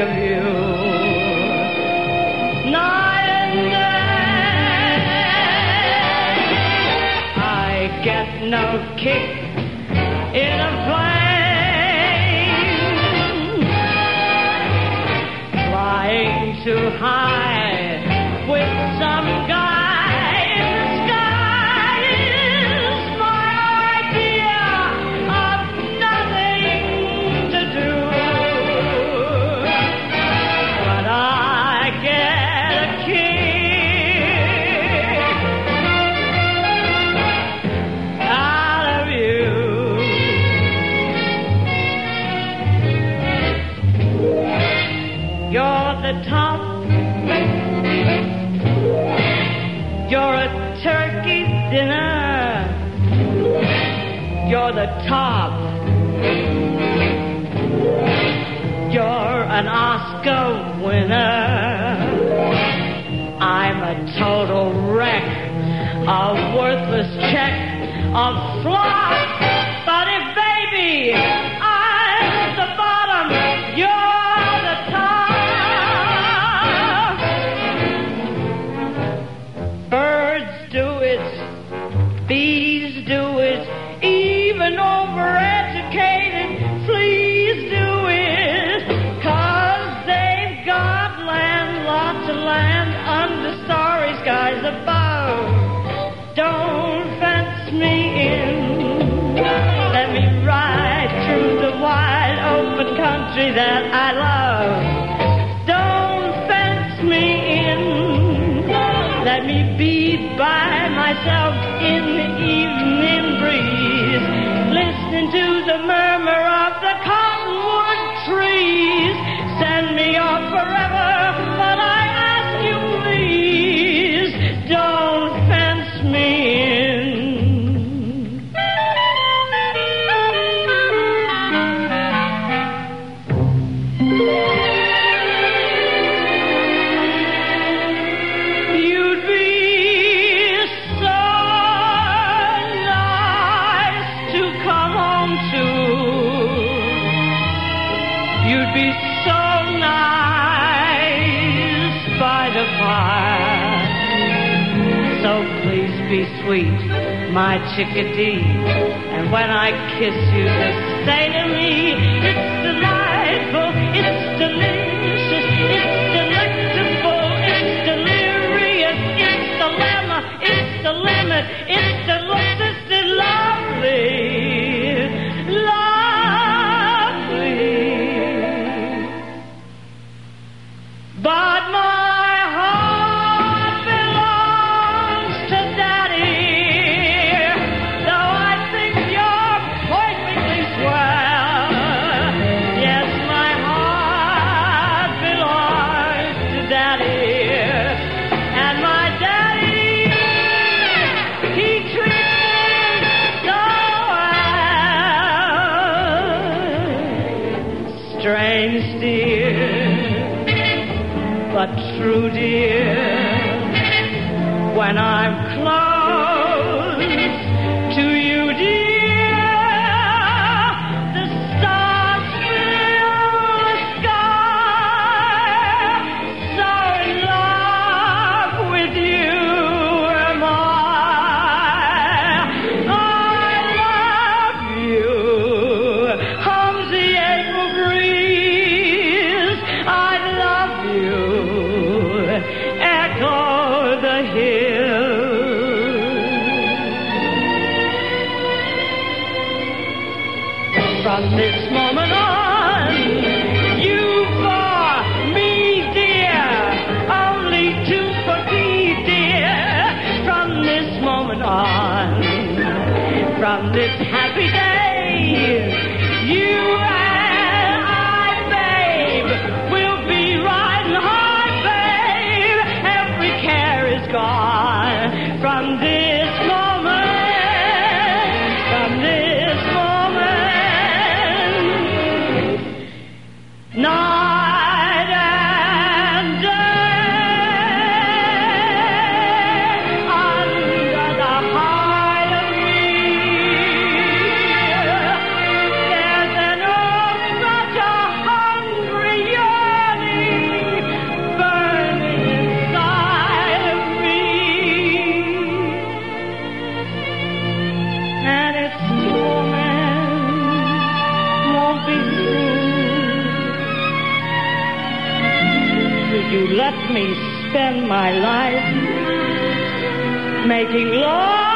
of you. Night and day, I get no kick in a plane, flying too high with some guy in the sky is my idea of nothing to do. But I get a kick out of you. You're the top. You're a turkey dinner. You're the top. You're an Oscar winner. I'm a total wreck, a worthless check, a flop. But if, baby, I'm the bottom, you're the top. Birds do it, bees do it, even overeducated fleas do it, 'cause they've got land, lots of land, under starry skies above. Don't fence me in, let me ride through the wide open country that I love. Don't fence me in, let me be by myself in the evening breeze, listening to the murmur of the cottonwood trees. Send me off forever, but I ask you please, don't fence me in. You'd be so nice to come home to. You'd be so nice by the fire. So please be sweet, my chickadee. And when I kiss you, just say to me, it's delightful, it's delicious, it's delectable, it's delirious, it's dilemma, it's the limit, it's delicious, it's lovely, lovely. But my heart belongs to Daddy, though I think you're perfectly swell. Yes, my heart belongs to Daddy, and my Daddy, he treats me so well. Strange, dear, but true, dear, when I'm close to you, dear, the stars fill the sky. So in love with you am I. I love you. Hums the April breeze. I love you. Echo the hills. From this moment on, you for me, dear, only two for thee, dear. From this moment on, from this happy day, you and I, babe, will be riding hard, babe. Every care is gone. From this moment, from this moment, night and day, under the height of me, you let me spend my life making love